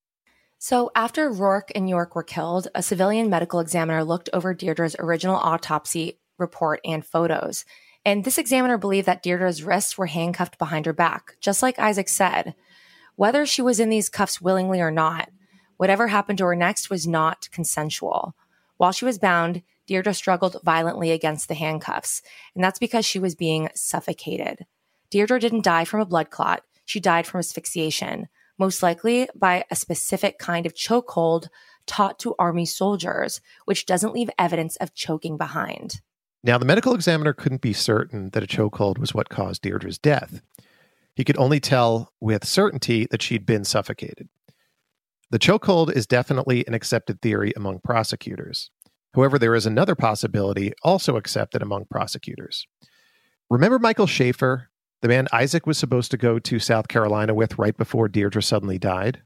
So after Rourke and York were killed, a civilian medical examiner looked over Deirdre's original autopsy report and photos. And this examiner believed that Deirdre's wrists were handcuffed behind her back, just like Isaac said. Whether she was in these cuffs willingly or not, whatever happened to her next was not consensual. While she was bound, Deirdre struggled violently against the handcuffs, and that's because she was being suffocated. Deirdre didn't die from a blood clot. She died from asphyxiation, most likely by a specific kind of chokehold taught to Army soldiers, which doesn't leave evidence of choking behind. Now, the medical examiner couldn't be certain that a chokehold was what caused Deirdre's death. He could only tell with certainty that she'd been suffocated. The chokehold is definitely an accepted theory among prosecutors. However, there is another possibility also accepted among prosecutors. Remember Michael Schaefer, the man Isaac was supposed to go to South Carolina with right before Deirdre suddenly died?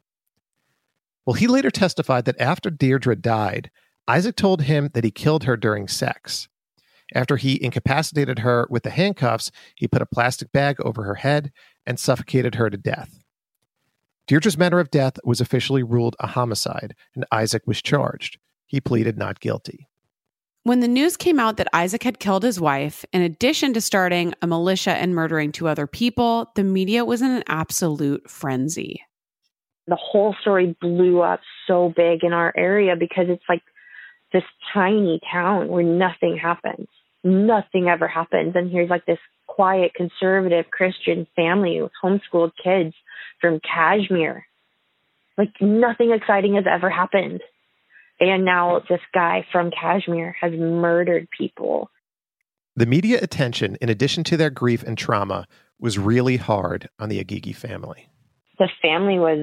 Well, he later testified that after Deirdre died, Isaac told him that he killed her during sex. After he incapacitated her with the handcuffs, he put a plastic bag over her head and suffocated her to death. Deirdre's manner of death was officially ruled a homicide, and Isaac was charged. He pleaded not guilty. When the news came out that Isaac had killed his wife, in addition to starting a militia and murdering 2 other people, the media was in an absolute frenzy. The whole story blew up so big in our area because it's like this tiny town where nothing happens. Nothing ever happens. And here's like this quiet, conservative Christian family with homeschooled kids from Kashmir. Like nothing exciting has ever happened. And now this guy from Kashmir has murdered people. The media attention, in addition to their grief and trauma, was really hard on the Agigi family. The family was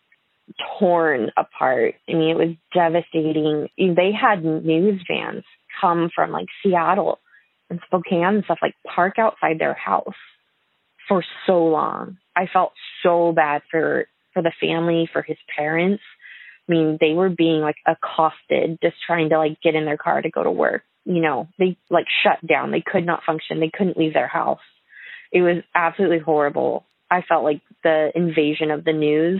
torn apart. I mean, it was devastating. They had news vans come from like Seattle and Spokane and stuff, like park outside their house for so long. I felt so bad for the family, for his parents. I mean, they were being like accosted, just trying to like get in their car to go to work. You know, they like shut down. They could not function. They couldn't leave their house. It was absolutely horrible. I felt like the invasion of the news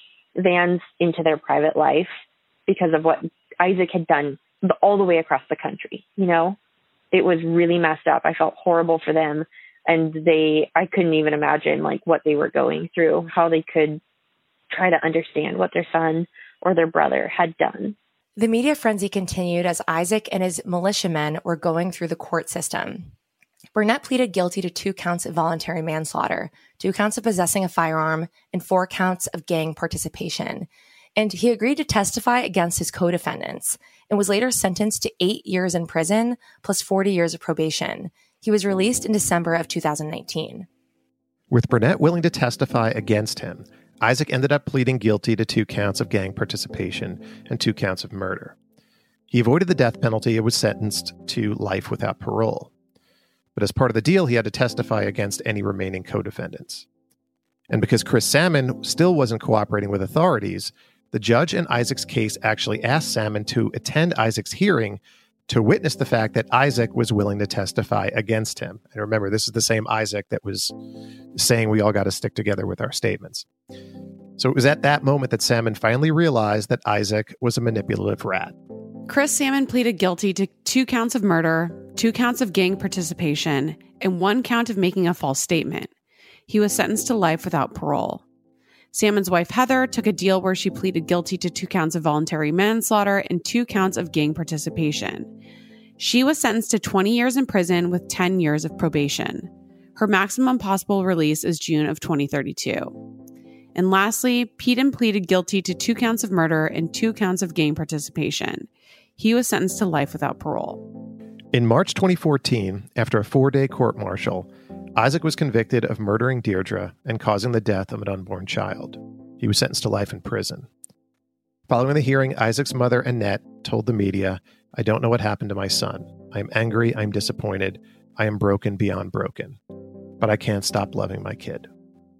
vans into their private life because of what Isaac had done all the way across the country. You know, it was really messed up. I felt horrible for them. And I couldn't even imagine like what they were going through, how they could try to understand what their son or their brother had done. The media frenzy continued as Isaac and his militiamen were going through the court system. Burnett pleaded guilty to 2 counts of voluntary manslaughter, 2 counts of possessing a firearm, and 4 counts of gang participation. And he agreed to testify against his co-defendants and was later sentenced to 8 years in prison plus 40 years of probation. He was released in December of 2019. With Burnett willing to testify against him, Isaac ended up pleading guilty to 2 counts of gang participation and 2 counts of murder. He avoided the death penalty and was sentenced to life without parole. But as part of the deal, he had to testify against any remaining co-defendants. And because Chris Salmon still wasn't cooperating with authorities, the judge in Isaac's case actually asked Salmon to attend Isaac's hearing to witness the fact that Isaac was willing to testify against him. And remember, this is the same Isaac that was saying we all got to stick together with our statements. So it was at that moment that Salmon finally realized that Isaac was a manipulative rat. Chris Salmon pleaded guilty to 2 counts of murder, 2 counts of gang participation, and 1 count of making a false statement. He was sentenced to life without parole. Salmon's wife, Heather, took a deal where she pleaded guilty to 2 counts of voluntary manslaughter and 2 counts of gang participation. She was sentenced to 20 years in prison with 10 years of probation. Her maximum possible release is June of 2032. And lastly, Peden pleaded guilty to 2 counts of murder and 2 counts of gang participation. He was sentenced to life without parole. In March 2014, after a 4-day court-martial, Isaac was convicted of murdering Deirdre and causing the death of an unborn child. He was sentenced to life in prison. Following the hearing, Isaac's mother, Annette, told the media, "I don't know what happened to my son. I am angry, I'm disappointed, I am broken beyond broken. But I can't stop loving my kid."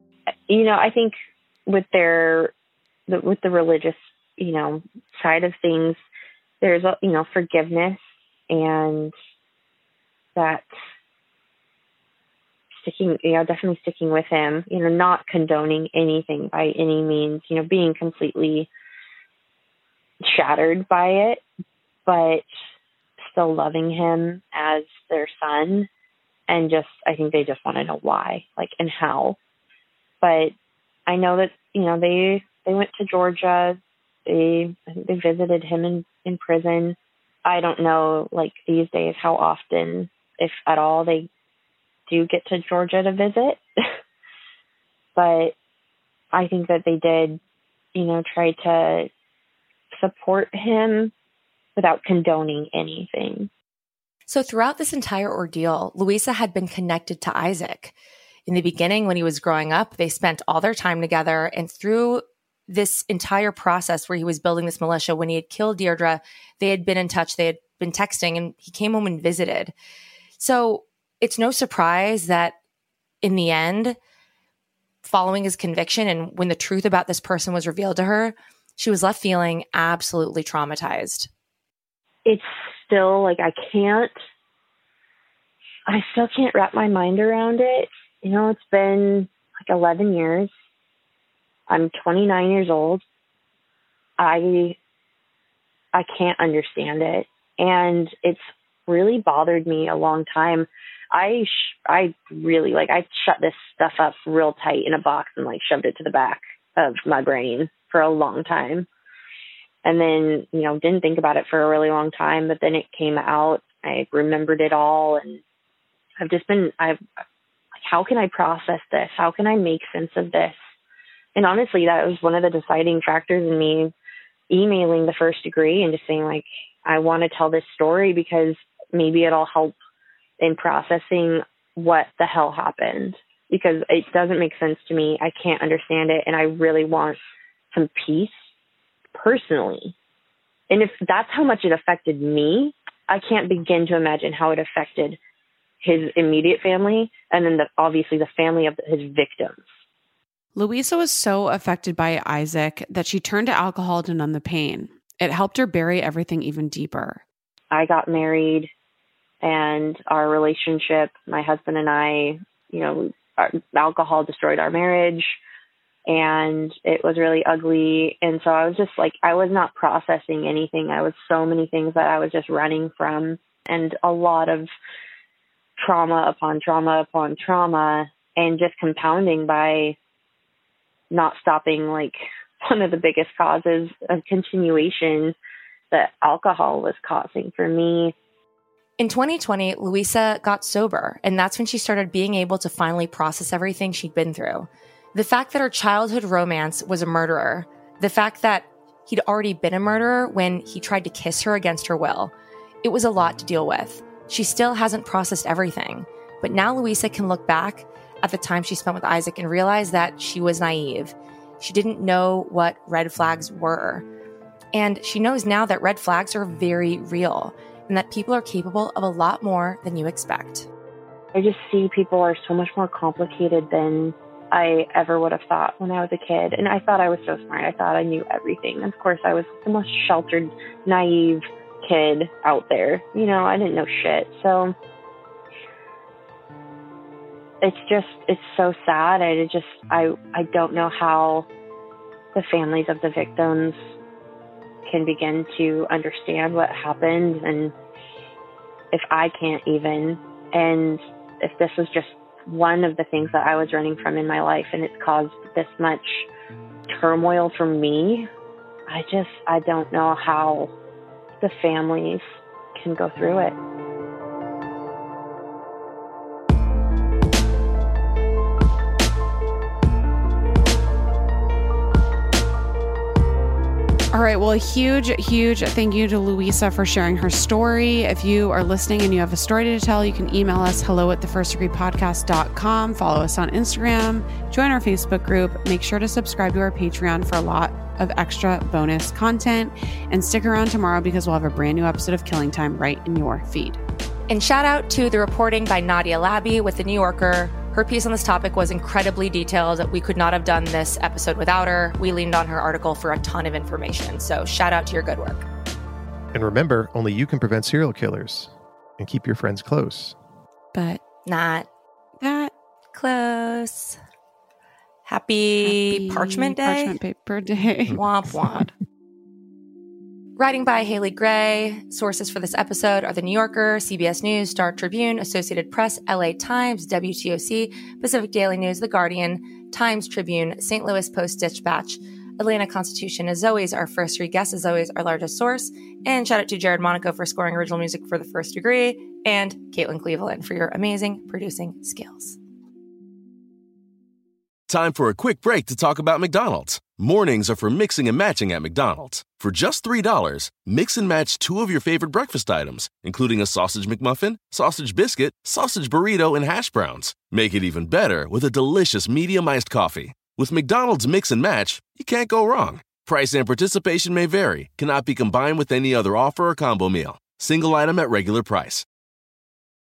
You know, I think with the religious, side of things, there's, forgiveness and that definitely sticking with him, not condoning anything by any means, being completely shattered by it, but still loving him as their son. And I think they just want to know why, and how. But I know that, they went to Georgia. I think they visited him in prison. I don't know, these days, how often, if at all, they do get to Georgia to visit. But I think that they did, try to support him without condoning anything. So throughout this entire ordeal, Louisa had been connected to Isaac. In the beginning, when he was growing up, they spent all their time together. And through this entire process where he was building this militia, when he had killed Deirdre, they had been in touch, they had been texting, and he came home and visited. So it's no surprise that in the end, following his conviction and when the truth about this person was revealed to her, she was left feeling absolutely traumatized. It's still I still can't wrap my mind around it. It's been 11 years. I'm 29 years old. I can't understand it. And it's really bothered me a long time. I really I shut this stuff up real tight in a box and shoved it to the back of my brain for a long time. And then, didn't think about it for a really long time, but then it came out. I remembered it all. And how can I process this? How can I make sense of this? And honestly, that was one of the deciding factors in me emailing the First Degree and just saying I want to tell this story because maybe it'll help in processing what the hell happened, because it doesn't make sense to me. I can't understand it. And I really want some peace personally. And if that's how much it affected me, I can't begin to imagine how it affected his immediate family and then obviously the family of his victims. Louisa was so affected by Isaac that she turned to alcohol to numb the pain. It helped her bury everything even deeper. I got married, and our relationship, my husband and I, alcohol destroyed our marriage, and it was really ugly. And so I was just I was not processing anything. I was so many things that I was just running from, and a lot of trauma upon trauma upon trauma, and just compounding by not stopping one of the biggest causes of continuation that alcohol was causing for me. In 2020, Louisa got sober, and that's when she started being able to finally process everything she'd been through. The fact that her childhood romance was a murderer, the fact that he'd already been a murderer when he tried to kiss her against her will, it was a lot to deal with. She still hasn't processed everything, but now Louisa can look back at the time she spent with Isaac and realize that she was naive. She didn't know what red flags were. And she knows now that red flags are very real and that people are capable of a lot more than you expect. I just see people are so much more complicated than I ever would have thought when I was a kid. And I thought I was so smart. I thought I knew everything. Of course, I was the most sheltered, naive kid out there. I didn't know shit. So it's so sad. I don't know how the families of the victims can begin to understand what happened, and if I can't even, and if this was just one of the things that I was running from in my life and it's caused this much turmoil for me, I don't know how the families can go through it. All right. Well, a huge thank you to Louisa for sharing her story. If you are listening and you have a story to tell, you can email us hello@thefirstdegreepodcast.com. Follow us on Instagram. Join our Facebook group. Make sure to subscribe to our Patreon for a lot of extra bonus content. And stick around tomorrow because we'll have a brand new episode of Killing Time right in your feed. And shout out to the reporting by Nadia Labby with The New Yorker. Her piece on this topic was incredibly detailed. We could not have done this episode without her. We leaned on her article for a ton of information. So shout out to your good work. And remember, only you can prevent serial killers and keep your friends close. But not that close. Happy Parchment Day. Parchment Paper Day. Womp womp. Writing by Haley Gray. Sources for this episode are The New Yorker, CBS News, Star Tribune, Associated Press, LA Times, WTOC, Pacific Daily News, The Guardian, Times Tribune, St. Louis Post-Dispatch, Atlanta Constitution. As always, our first three guests, as always, our largest source. And shout out to Jared Monaco for scoring original music for The First Degree, and Caitlin Cleveland for your amazing producing skills. Time for a quick break to talk about McDonald's. Mornings are for mixing and matching at McDonald's. For just $3, mix and match two of your favorite breakfast items, including a sausage McMuffin, sausage biscuit, sausage burrito, and hash browns. Make it even better with a delicious medium iced coffee. With McDonald's Mix and Match, you can't go wrong. Price and participation may vary, cannot be combined with any other offer or combo meal. Single item at regular price.